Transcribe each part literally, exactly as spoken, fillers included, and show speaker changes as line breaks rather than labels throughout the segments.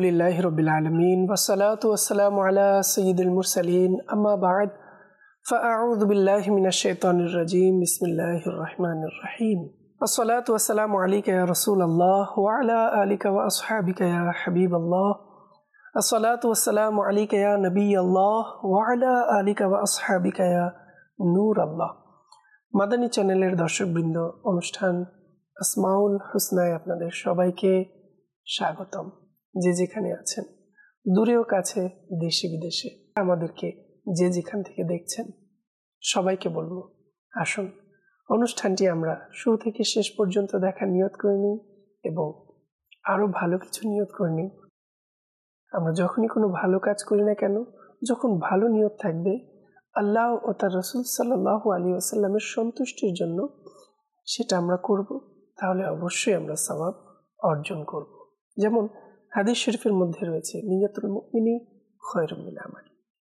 আলহামদুলিল্লাহি রাব্বিল আলামিন ওয়াসসালাতু ওয়াসসালামু আলা সাইয়্যিদিল মুরসালিন আম্মা বা'দ ফাআউযু বিল্লাহি মিনাশ শাইতানির রাজীম বিসমিল্লাহির রাহমানির রহিম আসসালাতু ওয়াসসালামু আলাইকা ইয়া রাসূলুল্লাহ ওয়া আলা আলিকা ওয়া আসহাবিকা ইয়া হাবিবাল্লাহ আসসালাতু ওয়াসসালামু আলাইকা ইয়া নবিয়াল্লাহ ওয়া আলা আলিকা ওয়া আসহাবিকা ইয়া নূরাল্লাহ। মাদানী চ্যানেলের দর্শকবৃন্দ, অনুষ্ঠান আসমাউল হুসনায় আপনাদের সবাইকে স্বাগতম। যে যেখানে আছেন, দূরেও কাছে, দেশে বিদেশে, আমাদেরকে যে যেখান থেকে দেখছেন, সবাইকে বলবো, আসুন অনুষ্ঠানটি আমরা শুরু থেকে শেষ পর্যন্ত দেখার নিয়ত করে নিই এবং আরো ভালো কিছু নিয়ত করে নিই। আমরা যখনই কোনো ভালো কাজ করি না কেন, যখন ভালো নিয়ত থাকবে আল্লাহ ও তার রাসূল সাল্লাল্লাহু আলাইহি ওয়াসাল্লামের সন্তুষ্টির জন্য, সেটা আমরা করব, তাহলে অবশ্যই আমরা সওয়াব অর্জন করব। যেমন হাদিস শরীফের মধ্যে রয়েছে, নিয়তুল মুমিনি খায়রুম মিন আমাল,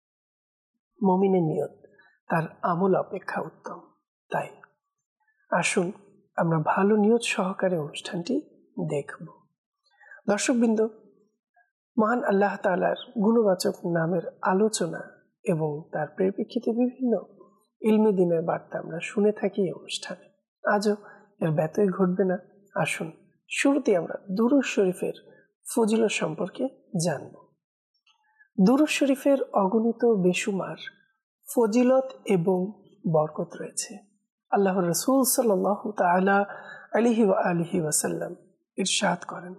মুমিনের নিয়ত তার আমল অপেক্ষা উত্তম। তাই আসুন আমরা ভালো নিয়ত সহকারে অনুষ্ঠানটি দেখব। দর্শকবৃন্দ, মহান আল্লাহ তাআলার গুণবাচক নামের আলোচনা এবং তার পরিপ্রেক্ষিতে বিভিন্ন ইলমি দ্বীনের বার্তা আমরা শুনে থাকি এই অনুষ্ঠানে। আজও এর ব্যত্যয় ঘটবে না। আসুন শুরুতে আমরা দুরূদ শরীফের ফজিলত সম্পর্কে জানব। দুরূদ শরীফের অগণিত বেশুমার ফজিলত এবং বরকত রয়েছে। আল্লাহর রাসূল সাল্লাল্লাহু তাআলা আলাইহি ওয়া আলিহি ওয়াসাল্লাম ইরশাদ করেন,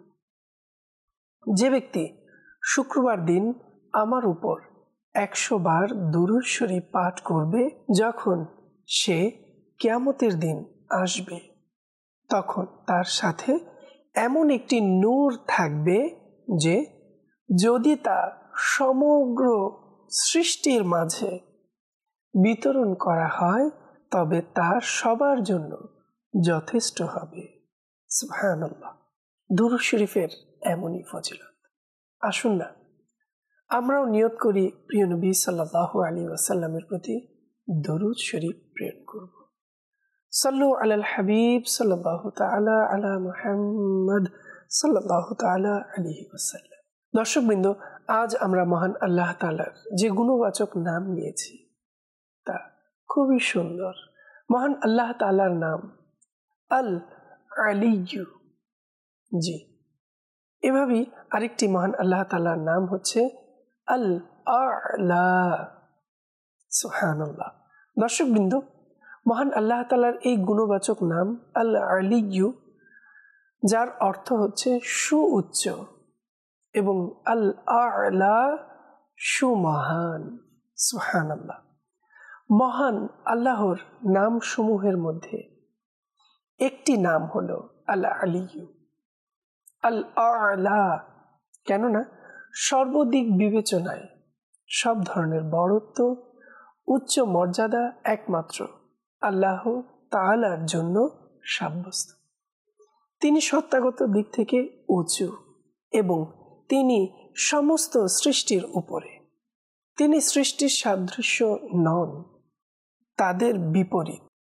যে ব্যক্তি শুক্রবার দিন আমার উপর একশো বার দুরূদ শরীফ পাঠ করবে, যখন সে কিয়ামতের দিন আসবে তখন তার সাথে এমন একটি নূর থাকবে যে যদি তা সমগ্র সৃষ্টির মাঝে বিতরণ করা হয় তবে তা সবার জন্য যথেষ্ট হবে। সুবহানাল্লাহ। দুরূদ শরীফের এমনই ফজিলত। আসুন না আমরাও নিয়ত করি প্রিয় নবী সাল্লাল্লাহু আলাইহি ওয়াসাল্লামের প্রতি দুরূদ শরীফ প্রেরণ করব। সাল্লু আলাল হাবিব সাল্লাল্লাহু তাআলা আলা মুহাম্মদ সাল্লাল্লাহু তাআলা আলাইহি ওয়াসাল্লাম। দর্শকবৃন্দ, আজ আমরা মহান আল্লাহ তাআলার যে গুণবাচক নাম নিয়েছি তা খুবই সুন্দর। মহান আল্লাহ তাআলার নাম আল আলিয়্যু। জি, এভাবেই আরেকটি মহান আল্লাহ তাআলার নাম হচ্ছে আল আ'লা। সুবহানাল্লাহ। দর্শকবৃন্দ, মহান আল্লাহ তাআলার এই গুণবাচক নাম আল আলিয়্যু, যার অর্থ হচ্ছে সুউচ্চ, এবং আল আ'লা সুমহান। সুবহানাল্লাহ। মহান আল্লাহর নাম সমূহের মধ্যে একটি নাম হলো আল আলিয়্যু, আল আ'লা। কেননা সর্বদিক বিবেচনায় সব ধরনের বড়ত্ব, উচ্চ মর্যাদা একমাত্র আল্লাহ তাআলার জন্য সাব্যস্ত। তিনি সত্তাগত দিক থেকে উঁচু এবং তিনি সমস্ত সৃষ্টির উপরে। তিনি সৃষ্টির সাদৃশ্য নন, তাদের বিপরীত।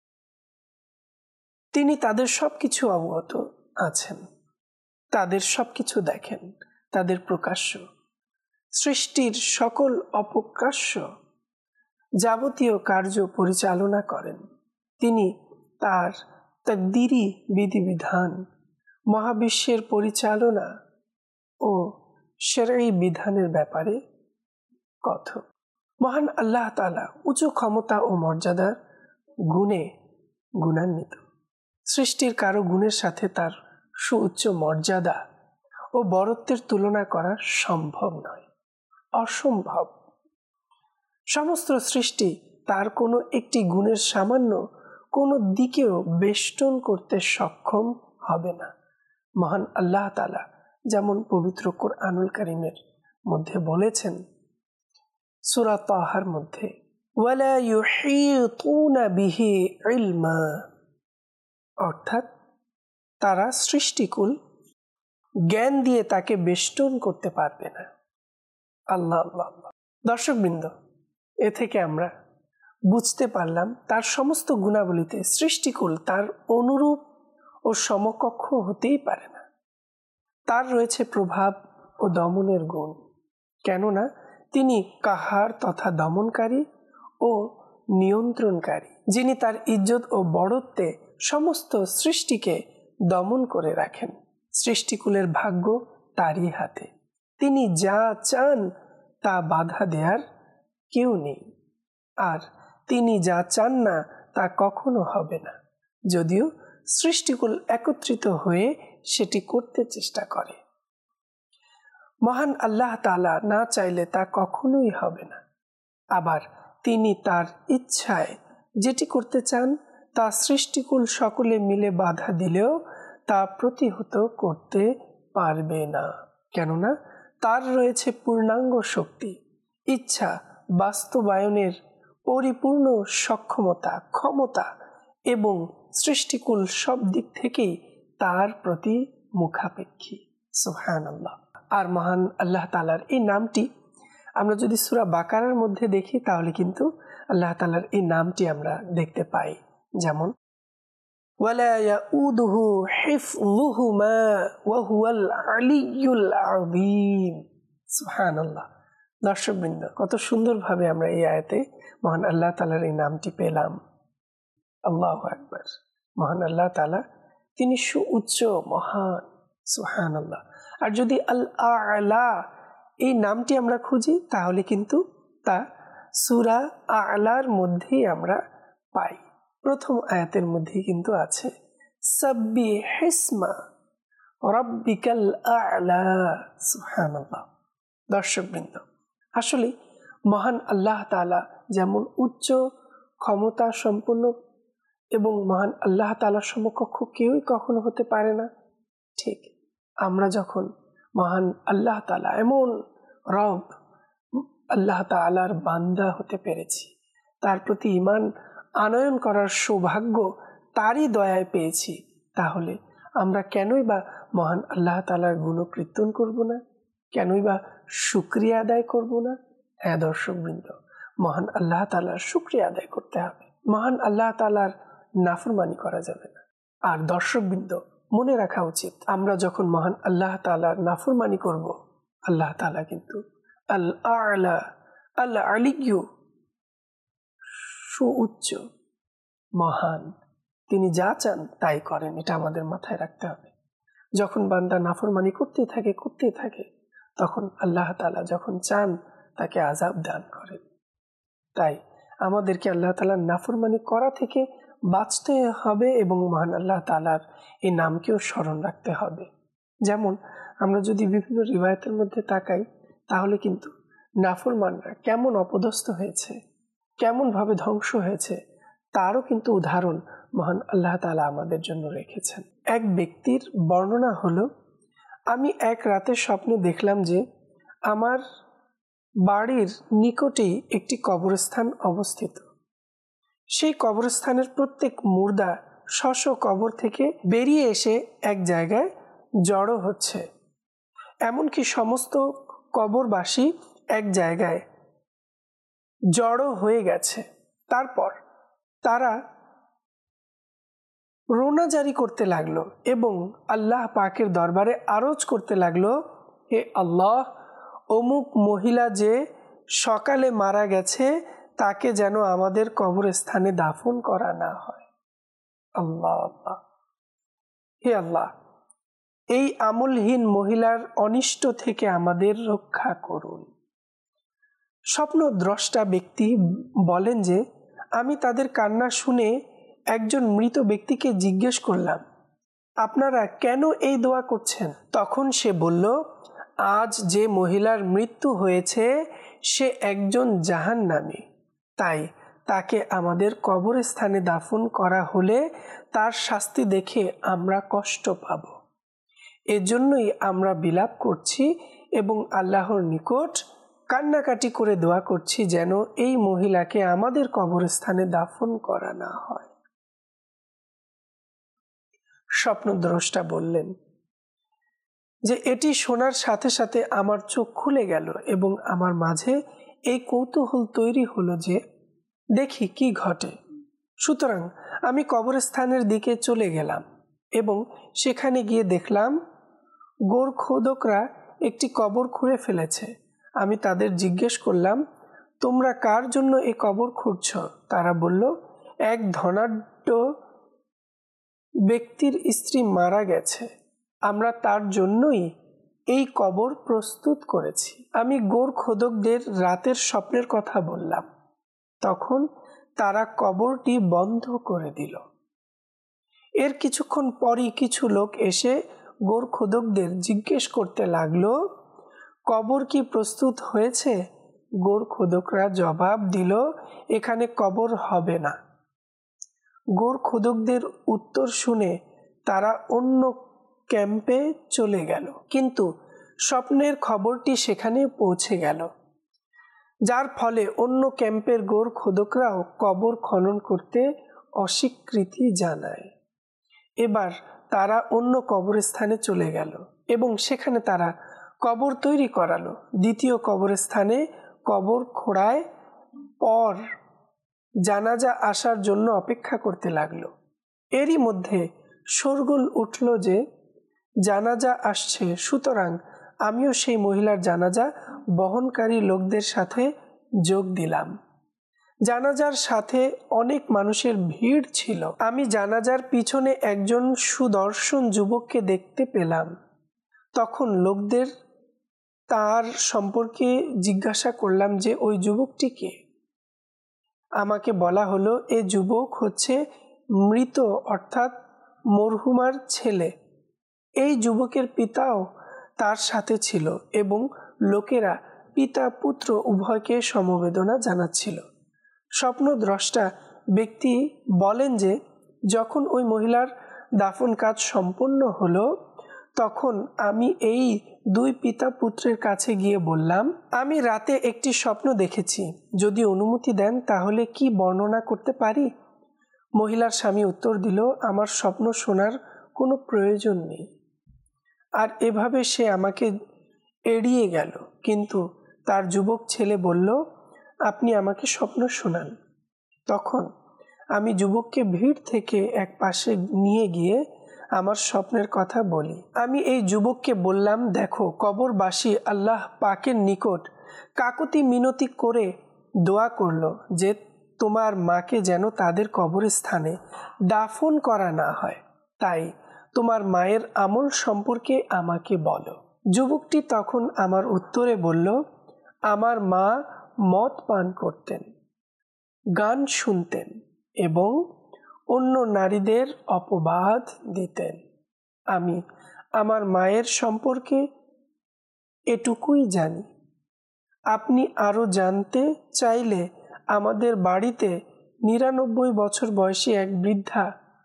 তিনি তাদের সবকিছু অবগত আছেন, তাদের সবকিছু দেখেন, তাদের প্রকাশ্য, সৃষ্টির সকল অপ্রকাশ্য যাবতীয় কার্য পরিচালনা করেন। তিনি তার তাকদীরি বিধিবিধান, মহাবিশ্বের পরিচালনা ও শরঈ বিধানের ব্যাপারে কথক। মহান আল্লাহ তাআলা উঁচু ক্ষমতা ও মর্যাদার গুণে গুণান্বিত। সৃষ্টির কারো গুণের সাথে তার সুউচ্চ মর্যাদা ও বরত্বের তুলনা করা সম্ভব নয়, অসম্ভব। সমস্ত সৃষ্টি তার কোনো একটি গুণের সামান্য কোনো দিকেও বেষ্টন করতে সক্ষম হবে না। মহান আল্লাহ তাআলা যেমন পবিত্র কুরআনুল কারীমের মধ্যে বলেছেন, সূরা তাহার মধ্যে, ওয়ালা ইউহীতুনা বিহি ইলমা, অর্থাৎ তারা সৃষ্টিকুল জ্ঞান দিয়ে তাকে বেষ্টন করতে পারবে না। আল্লাহ আল্লাহ। দর্শকবৃন্দ, এ থেকে আমরা বুঝতে পারলাম তার সমস্ত গুণাবলীতে সৃষ্টিকুল তার অনুরূপ ও সমকক্ষ হতেই পারে না। তার রয়েছে প্রভাব, ও দমনের গুণ, কেননা তিনি কাহার তথা দমনকারী ও নিয়ন্ত্রণকারী, যিনি তার ইজ্জত ও বড়ত্বে সমস্ত সৃষ্টিকে দমন করে রাখেন। সৃষ্টিকুলের ভাগ্য তারই হাতে, তিনি যা চান তা বাধা দেয়ার কেউ নেই, আর তিনি যা চান না তা কখনো হবে না, যদিও সৃষ্টিকুল একত্রিত হয়ে সেটি করতে চেষ্টা করে। মহান আল্লাহ তাআলা না চাইলে তা কখনোই হবে না। আবার তিনি তার ইচ্ছায় যেটি করতে চান তা সৃষ্টিকুল সকলে মিলে বাধা দিলেও তা প্রতিহত করতে পারবে না, কেননা তার রয়েছে পূর্ণাঙ্গ শক্তি, ইচ্ছা বাস্তবায়নের পরিপূর্ণ সক্ষমতা, ক্ষমতা এবং সৃষ্টিকুল সব দিক থেকেই তার প্রতি মুখাপেক্ষী। সুবহানাল্লাহ। আর মহান আল্লাহ তাআলার এই নামটি আমরা যদি সূরা বাকারার মধ্যে দেখি তাহলে কিন্তু আল্লাহ তাআলার এই নামটি আমরা দেখতে পাই, যেমন ওয়ালা ইয়াউদুহু হিফযুহুমা ওয়া হুয়াল আলিয়্যুল আযীম। সুবহানাল্লাহ। দর্শকবৃন্দ, কত সুন্দরভাবে আমরা এই আয়াতে মহান আল্লাহ তাআলার এই নামটি পেলাম। আল্লাহু আকবার। মহান আল্লাহ তাআলা তিনি সুউচ্চ, মহান। সুবহানাল্লাহ। আর যদি আল আ'লা এই নামটি আমরা খুঁজি তাহলে কিন্তু তা সূরা আ'লার মধ্যেই আমরা পাই। প্রথম আয়াতের মধ্যেই কিন্তু আছে সাব্বিহিসমা রাব্বিকাল আ'লা। সুবহানাল্লাহ। দর্শকবৃন্দ, আসলে মহান আল্লাহ তাআলা যেমন উচ্চ ক্ষমতা সম্পন্ন এবং মহান আল্লাহ তাআলার সমকক্ষ কেউই কখনো হতে পারে না, ঠিক আমরা যখন মহান আল্লাহ তাআলা এমন রব আল্লাহ তাআলার বান্দা হতে পেরেছি, তার প্রতি ঈমান আনয়ন করার সৌভাগ্য তারই দয়ায় পেয়েছি, তাহলে আমরা কেনই বা মহান আল্লাহ তাআলার গুণকীর্তন করব না, কেনই বা শুকরিয়া আদায় করব না? হ্যাঁ দর্শকবৃন্দ, মহান আল্লাহ তাআলার শুকরিয়া আদায় করতে হবে, মহান আল্লাহ তাআলার নাফরমানি করা যাবে না। আর দর্শকবৃন্দ, মনে রাখা উচিত আমরা যখন মহান আল্লাহ তাআলার নাফরমানি করব, আল্লাহ তাআলা কিন্তু আল আ'লা, আল আলিয়্যু, সুউচ্চ, মহান, তিনি যা চান তাই করেন, এটা আমাদের মাথায় রাখতে হবে। যখন বান্দা নাফরমানি করতে থাকে করতে থাকে তখন আল্লাহ তাআলা যখন চান তাকে আযাব দান করেন। তাই আমাদেরকে আল্লাহ তাআলার নাফরমানি করা থেকে বাঁচতে হবে এবং মহান আল্লাহ তাআলার এই নামকেও স্মরণ রাখতে হবে। যেমন আমরা যদি বিভিন্ন রিওয়ায়াতের মধ্যে তাকাই তাহলে কিন্তু নাফরমানরা কেমন অপদস্থ হয়েছে, কেমন ভাবে ধ্বংস হয়েছে তারও কিন্তু উদাহরণ মহান আল্লাহ তাআলা আমাদের জন্য রেখেছেন। এক ব্যক্তির বর্ণনা হলো, আমি এক রাতে স্বপ্নে দেখলাম যে আমার বাড়ির নিকটেই একটি কবরস্থান অবস্থিত। সেই কবরস্থানের প্রত্যেক মুর্দা স্ব স্ব কবর থেকে বেরিয়ে এসে এক জায়গায় জড়ো হচ্ছে, এমনকি সমস্ত কবরবাসী এক জায়গায় জড়ো হয়ে গেছে। তারপর তারা রোনা জারি করতে লাগলো এবং আল্লাহ পাকের দরবারে আরজ করতে লাগলো, হে আল্লাহ, অমুক মহিলা যে সকালে মারা গেছে তাকে যেন আমাদের কবরস্থানে দাফন করা না হয়। আল্লাহ আল্লাহ, হে আল্লাহ, এই আমলহীন মহিলার অনিষ্ট থেকে আমাদের রক্ষা করুন। স্বপ্ন দ্রষ্টা ব্যক্তি বলেন যে আমি তাদের কান্না শুনে একজন মৃত ব্যক্তিকে জিজ্ঞেস করলাম, আপনারা কেন এই দোয়া করছেন? তখন সে বলল, আজ যে মহিলার মৃত্যু হয়েছে সে একজন জাহান্নামী, তাই তাকে আমাদের কবরস্থানে দাফন করা হলে তার শাস্তি দেখে আমরা কষ্ট পাব। এজন্যই আমরা বিলাপ করছি এবং আল্লাহর নিকট কান্নাকাটি করে দোয়া করছি যেন এই মহিলাকে আমাদের কবরস্থানে দাফন করা না হয়। স্বপ্নদ্রষ্টা বললেন যে এটি শোনার সাথে সাথে আমার চোখ খুলে গেল এবং আমার মাঝে এই কৌতূহল তৈরি হলো যে দেখি কি ঘটে। সুতরাং আমি কবরস্থানের দিকে চলে গেলাম এবং সেখানে গিয়ে দেখলাম গোরখোদকরা একটি কবর খুঁড়ে ফেলেছে। আমি তাদের জিজ্ঞেস করলাম, তোমরা কার জন্য এই কবর খুঁড়ছ? তারা বলল, এক ধনাঢ্য ব্যক্তির স্ত্রী মারা গেছে, আমরা তার জন্যই এই কবর প্রস্তুত করেছি। আমি গোরখোদকদের রাতের স্বপ্নের কথা বললাম, তখন তারা কবরটি বন্ধ করে দিল। এর কিছুক্ষণ পরই কিছু লোক এসে গোরখোদকদের জিজ্ঞেস করতে লাগলো, কবর কি প্রস্তুত হয়েছে? গোরখোদকরা জবাব দিল, এখানে কবর হবে না। গোরখোদকদের উত্তর শুনে তারা অন্য ক্যাম্পে চলে গেল, কিন্তু স্বপ্নের খবরটি সেখানে পৌঁছে গেল, যার ফলে অন্য ক্যাম্পের গোরখোদকরাও কবর খনন করতে অস্বীকৃতি জানায়। এবার তারা অন্য কবরস্থানে চলে গেল এবং সেখানে তারা কবর তৈরি করালো। দ্বিতীয় কবরস্থানে কবর খোঁড়ায় পর জানাজা আসার জন্য অপেক্ষা করতে লাগলো। এরই মধ্যে শোরগোল উঠল যে জানাজা আসছে, সুতরাং আমিও সেই মহিলার জানাজা বহনকারী লোকদের সাথে যোগ দিলাম। জানাজার সাথে অনেক মানুষের ভিড় ছিল। আমি জানাজার পিছনে একজন সুদর্শন যুবককে দেখতে পেলাম। তখন লোকদের তার সম্পর্কে জিজ্ঞাসা করলাম যে ওই যুবকটি কে? আমাকে বলা হলো, এ যুবক হচ্ছে মৃত অর্থাৎ মরহুমার ছেলে। এই যুবকের পিতাও তার সাথে ছিল এবং লোকেরা পিতা পুত্র উভয়কে সমবেদনা জানাচ্ছিল। স্বপ্নদ্রষ্টা ব্যক্তি বলেন যে যখন ওই মহিলার দাফন কাজ সম্পন্ন হলো, তখন আমি এই দুই পিতা পুত্রের কাছে গিয়ে বললাম, আমি রাতে একটি স্বপ্ন দেখেছি, যদি অনুমতি দেন তাহলে কি বর্ণনা করতে পারি? মহিলার স্বামী উত্তর দিল, আমার স্বপ্ন শোনার কোনো প্রয়োজন নেই। আর এভাবে সে আমাকে এড়িয়ে গেল। কিন্তু তার যুবক ছেলে বলল, আপনি আমাকে স্বপ্ন শোনান। তখন আমি যুবককে ভিড় থেকে এক পাশে নিয়ে গিয়ে আমার স্বপ্নের কথা বলি। আমি এই যুবককে বললাম, দেখো, কবরবাসী আল্লাহ পাকের নিকট কাকুতি মিনতি করে দোয়া করলো যে তোমার মাকে যেন তাদের কবরস্থানে দাফন করা না হয়, তাই তোমার মায়ের আমল সম্পর্কে আমাকে বলো। যুবকটি তখন আমার উত্তরে বলল, আমার মা মদ পান করতেন, গান শুনতেন এবং অন্য নারীদের অপবাদ দিতেন। আমি আমার মায়ের সম্পর্কে এটুকুই জানি। আপনি আরও জানতে চাইলে আমাদের বাড়িতে নিরানব্বই বছর বয়সী এক বৃদ্ধা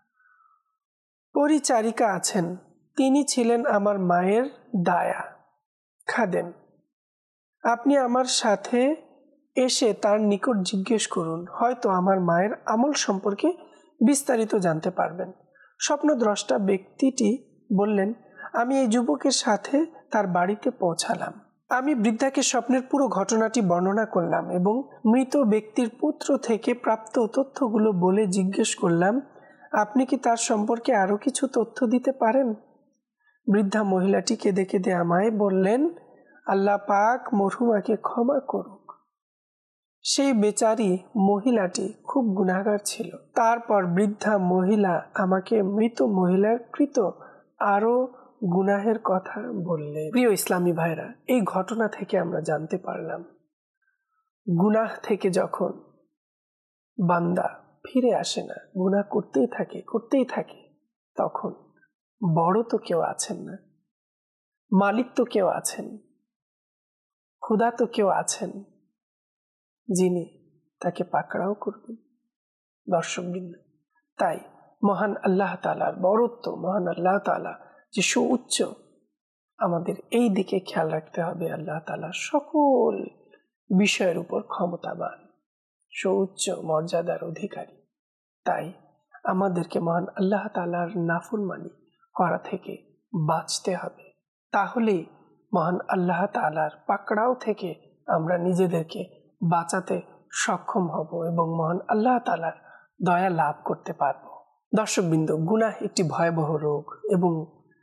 পরিচারিকা আছেন। তিনি ছিলেন আমার মায়ের দায়া খাদেম। আপনি আমার সাথে এসে তার নিকট জিজ্ঞেস করুন, হয়তো আমার মায়ের আমল সম্পর্কে বিস্তারিত জানতে পারবেন। স্বপ্নদ্রষ্টা ব্যক্তিটি বললেন, আমি এই যুবকের সাথে তার বাড়িতে পৌঁছালাম। আমি বৃদ্ধাকে স্বপ্নের পুরো ঘটনাটি বর্ণনা করলাম এবং মৃত ব্যক্তির পুত্র থেকে প্রাপ্ত তথ্যগুলো বলে জিজ্ঞেস করলাম, আপনি কি তার সম্পর্কে আরও কিছু তথ্য দিতে পারেন? বৃদ্ধা মহিলাটি কেঁদে কেঁদে আমায় বললেন, আল্লাহ পাক মরহুমাকে ক্ষমা করুক। সেই বেচারি মহিলাটি খুব গুনাহগার ছিল। তারপর বৃদ্ধা মহিলা আমাকে মৃত মহিলার কৃত আরো গুনাহের কথা বললেন। প্রিয় ইসলামী ভাইরা, এই ঘটনা থেকে আমরা জানতে পারলাম, গুনাহ থেকে যখন বান্দা ফিরে আসে না, গুনাহ করতেই থাকে করতেই থাকে তখন বড় তো কেউ আছেন না, মালিক তো কেউ আছেন, খোদা তো কেউ আছেন যিনি তাকে পাকড়াও করবেন। দর্শকবৃন্দ, তাই মহান আল্লাহ তাআলার বড়ত্ব, মহান আল্লাহ তাআলা যে সুউচ্চ, আমাদের এই দিকে খেয়াল রাখতে হবে। আল্লাহ তাআলা সকল বিষয়ের উপর ক্ষমতাবান, সুউচ্চ মর্যাদার অধিকারী। তাই আমাদেরকে মহান আল্লাহ তাআলার নাফরমানি করা থেকে বাঁচতে হবে। তাহলেই মহান আল্লাহ তাআলার পাকড়াও থেকে আমরা নিজেদেরকে বাঁচাতে সক্ষম হব এবং মহান আল্লাহ তাআলার দয়া লাভ করতে পারব। দর্শকবৃন্দ, গুনাহ একটি ভয়াবহ রোগ এবং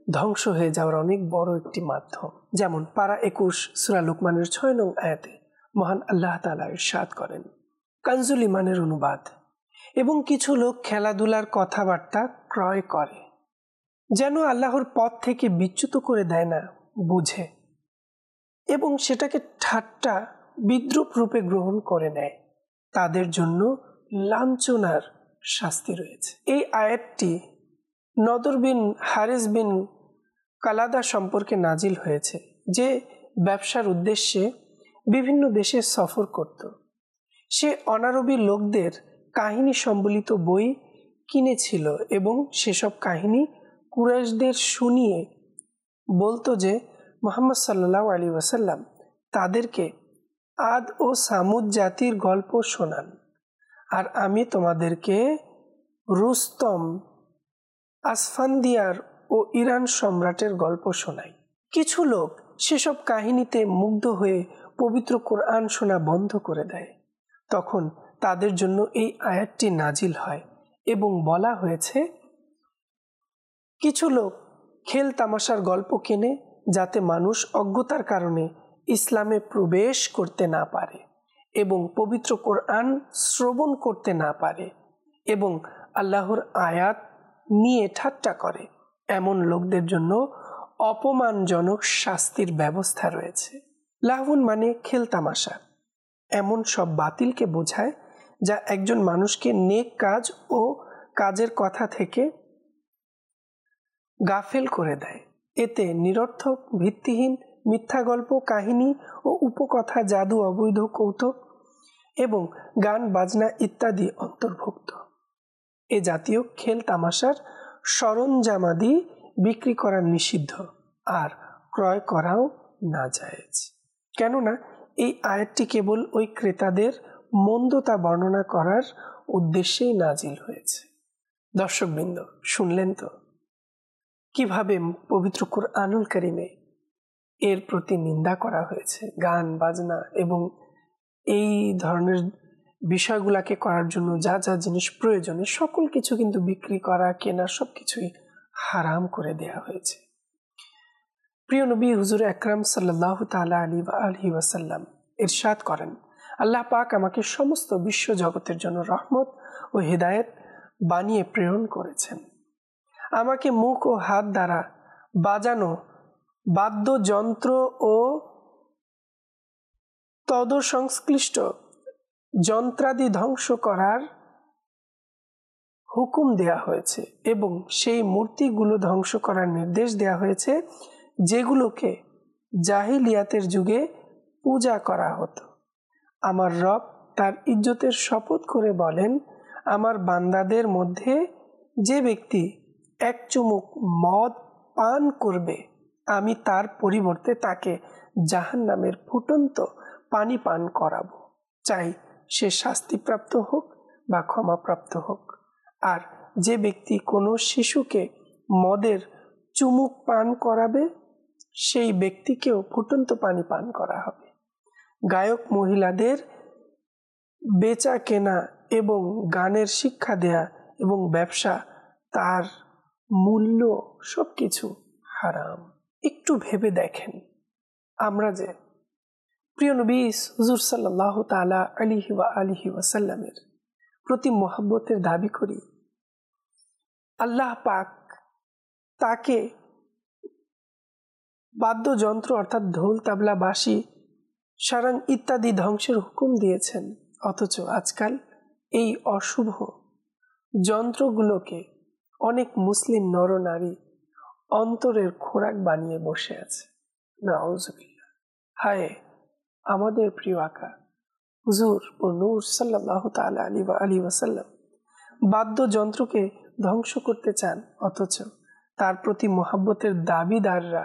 ধ্বংস হয়ে যাওয়ার অনেক বড় একটি মাধ্যম। যেমন পারা একুশ সূরা লুকমানের ছয় নং আয়াতে মহান আল্লাহ তাআলা ইরশাদ করেন, কানজুল ইমানের অনুবাদ, এবং কিছু লোক খেলাধুলার কথাবার্তা ক্রয় করে, যেন আল্লাহর পথ থেকে বিচ্যুত করে দেয় না বুঝে, এবং সেটাকে ঠাট্টা বিদ্রূপ রূপে গ্রহণ করে নেয়, তাদের জন্য লাঞ্ছনার শাস্তি রয়েছে। এই আয়াতটি নদর বিন হারিস বিন কালাদা সম্পর্কে নাজিল হয়েছে, যে ব্যবসার উদ্দেশ্যে বিভিন্ন দেশে সফর করত। সে অনারবী লোকদের কাহিনী সম্বলিত বই কিনেছিল এবং সেসব কাহিনী কুরাইশদের শুনিয়ে বলতো যে মুহাম্মদ সাল্লাল্লাহু আলাইহি ওয়াসাল্লাম তাদেরকে আদ ও সামুদ জাতির গল্প শোনান, আর আমি তোমাদেরকে রুস্তম, আসফান্দিয়ার ও ইরান সম্রাটের গল্প শোনাই। কিছু লোক সেসব কাহিনীতে মুগ্ধ হয়ে পবিত্র কোরআন শোনা বন্ধ করে দেয়। তখন তাদের জন্য এই আয়াতটি নাজিল হয় এবং বলা হয়েছে, কিছু লোক খেল তামাশার গল্প কেনে যাতে মানুষ অজ্ঞতার কারণে ইসলামে প্রবেশ করতে না পারে এবং পবিত্র কোরআন শ্রবণ করতে না পারে এবং আল্লাহর আয়াত নিয়ে ঠাট্টা করে। এমন লোকদের জন্য অপমানজনক শাস্তির ব্যবস্থা রয়েছে। লাহবুন মানে খেল তামাশা, এমন সব বাতিলকে বোঝায় যা একজন মানুষকে নেক কাজ ও কাজের কথা থেকে গাফেল করে দেয়। এতে নিরর্থক, ভিত্তিহীন, মিথ্যা গল্প, কাহিনী ও উপকথা, জাদু, অবৈধ কৌতুক এবং গান বাজনা ইত্যাদি অন্তর্ভুক্ত। এ জাতীয় খেল তামাশার সরঞ্জামাদি বিক্রি করা নিষিদ্ধ, আর ক্রয় করাও নাজায়েজ। কেননা এই আয়াতটি কেবল ওই ক্রেতাদের মন্দতা বর্ণনা করার উদ্দেশ্যেই নাজিল হয়েছে। দর্শকবৃন্দ, শুনলেন তো কিভাবে পবিত্র কুরআনুল কারীমে এর প্রতি নিন্দা করা হয়েছে। গান বাজনা এবং এই ধরনের বিষয়গুলোকে করার জন্য যা যা জিনিস প্রয়োজনীয় সকল কিছু কিন্তু বিক্রি করা, কেনা সবকিছুই হারাম করে দেয়া হয়েছে। প্রিয় নবী হুজুর আকরাম সাল্লাল্লাহু তাআলা আলাইহি ওয়াসাল্লাম ইরশাদ করেন, আল্লাহ পাক আমাকে সমস্ত বিশ্ব জগতের জন্য রহমত ও হিদায়াত বানিয়ে প্রেরণ করেছেন। আমাকে মুখ ও হাত দ্বারা বাজানো বাদ্যযন্ত্র ও তদসংশ্লিষ্ট যন্ত্রাদি ধ্বংস করার হুকুম দেয়া হয়েছে এবং সেই মূর্তিগুলো ধ্বংস করার নির্দেশ দেয়া হয়েছে যেগুলোকে জাহিলিয়াতের যুগে পূজা করা হতো। আমার রব তার ইজ্জতের শপথ করে বলেন, আমার বান্দাদের মধ্যে যে ব্যক্তি এক চুমুক মদ পান করবে, আমি তার পরিবর্তে তাকে জাহান্নামের ফুটন্ত পানি পান করাবো, চাই সে শাস্তিপ্রাপ্ত হোক বা ক্ষমাপ্রাপ্ত হোক। আর যে ব্যক্তি কোনো শিশুকে মদের চুমুক পান করাবে, সেই ব্যক্তিকেও ফুটন্ত পানি পান করা হবে। গায়ক মহিলাদের বেচা কেনা এবং গানের শিক্ষা দেয়া এবং ব্যবসা, তার মূল্য সবকিছু হারাম। একটু ভেবে দেখেন, আমরা যে প্রিয় নবী হুজুর সাল্লাল্লাহু তাআলা আলাইহি ওয়া আলিহি ওয়াসাল্লামের প্রতি মহব্বতের দাবি করি, আল্লাহ পাক তাকে বাদ্যযন্ত্র অর্থাৎ ঢোল, তাবলা, বাঁশি, সারাং ইত্যাদি ধ্বংসের হুকুম দিয়েছেন, অথচ আজকাল এই অশুভ যন্ত্রগুলোকে অনেক মুসলিম নরনারী অন্তরের খোরাক বানিয়ে বসে আছে। নাউজুবিল্লাহ। হায় আমাদের প্রিয় আকা হুজুর ও নূর সাল্লাল্লাহু তাআলা আলাইহি ওয়াসাল্লাম বাদ্যযন্ত্রকে ধ্বংস করতে চান, অথচ তার প্রতি মহব্বতের দাবিদাররা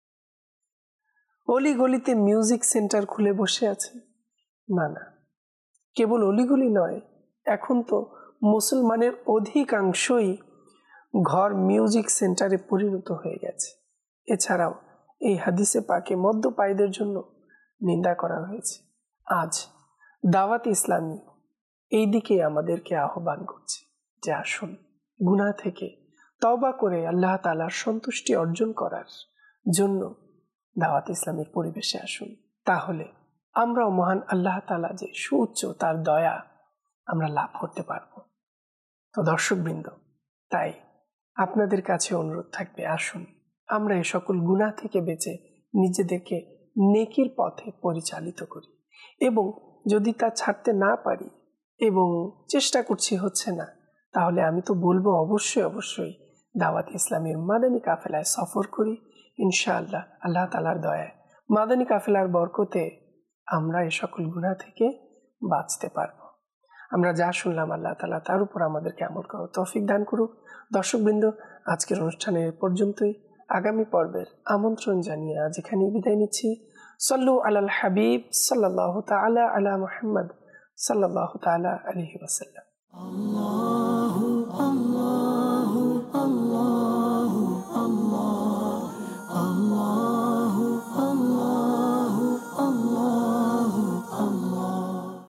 অলিগলিতে মিউজিক সেন্টার খুলে বসে আছে। না না, কেবল অলিগলি নয়, এখন তো মুসলমানের অধিকাংশই ঘর মিউজিক সেন্টারে পরিণত হয়ে গেছে। এছাড়াও এই হাদিসে পাকে মদ্যপায়ীদের জন্য নিন্দা করা হয়েছে। আজ দাওয়াত ইসলামী এই দিকে আমাদেরকে আহ্বান করছে যে আসুন গুনাহ থেকে তওবা করে আল্লাহ তাআলার সন্তুষ্টি অর্জন করার জন্য দাওয়াত ইসলামের পরিবেশে আসুন। তাহলে আমরাও মহান আল্লাহ তাআলা যে সুউচ্চ তার দয়া আমরা লাভ করতে পারব। তো দর্শকবৃন্দ, তাই আপনাদের কাছে অনুরোধ থাকবে, আসুন আমরা এই সকল গুনাহ থেকে বেঁচে নিজেদেরকে নেকির পথে পরিচালিত করি, এবং যদি তা ছাড়তে না পারি এবং চেষ্টা করছি হচ্ছে না, তাহলে আমি তো বলবো অবশ্যই অবশ্যই দাওয়াত ইসলামের মাদানী কাফেলায় সফর করি। ইনশাআল্লাহ আল্লাহ তাআলার দয়ায় মাদানী কাফেলার বরকতে আমরা এই সকল গুনাহ থেকে বাঁচতে পারব। আমরা যা শুনলাম আল্লাহ তাআলা তার উপর আমাদেরকে আমল করার তৌফিক দান করুক। দর্শকবৃন্দ, আজকের অনুষ্ঠানে এ পর্যন্তই। আগামী পর্বের আমন্ত্রণ জানিয়ে আজ এখানেই বিদায় নিচ্ছি। সাল্লু আলাল হাবিব সাল্লাল্লাহু তাআলা আলা মুহাম্মদ সাল্লাল্লাহু তাআলা আলাইহি ওয়াসাল্লাম।